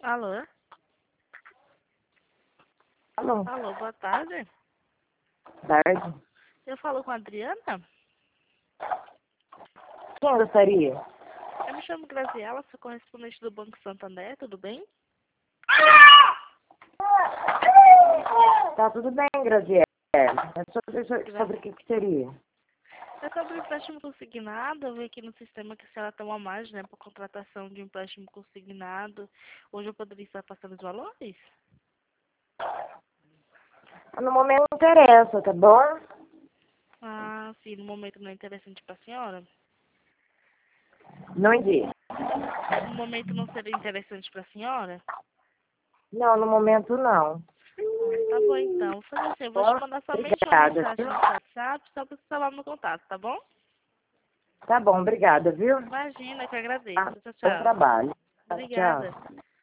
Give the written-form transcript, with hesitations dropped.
Alô? Alô, Alô, boa tarde. tarde. Eu falo com a Adriana. Quem gostaria? Eu me chamo Graziela, sou correspondente do Banco Santander, tudo bem? Tá tudo bem, Graziela. É sobre o que seria? É sobre o empréstimo consignado. Eu vi aqui no sistema que a senhora tem uma margem, né, para contratação de um empréstimo consignado. Hoje eu poderia estar passando os valores? No momento não interessa, tá bom? Ah, sim, no momento não é interessante para a senhora? Não existe. No momento não seria interessante para a senhora? Não, no momento não. Ah, tá bom então. Vou fazer assim, eu vou te Bom, mandar somente uma obrigada, mensagem viu? no WhatsApp só para você falar no contato, tá bom? Tá bom, obrigada, viu? Imagina, que eu Tá, agradeço. Tchau, bom tchau. trabalho. Tchau. Obrigada.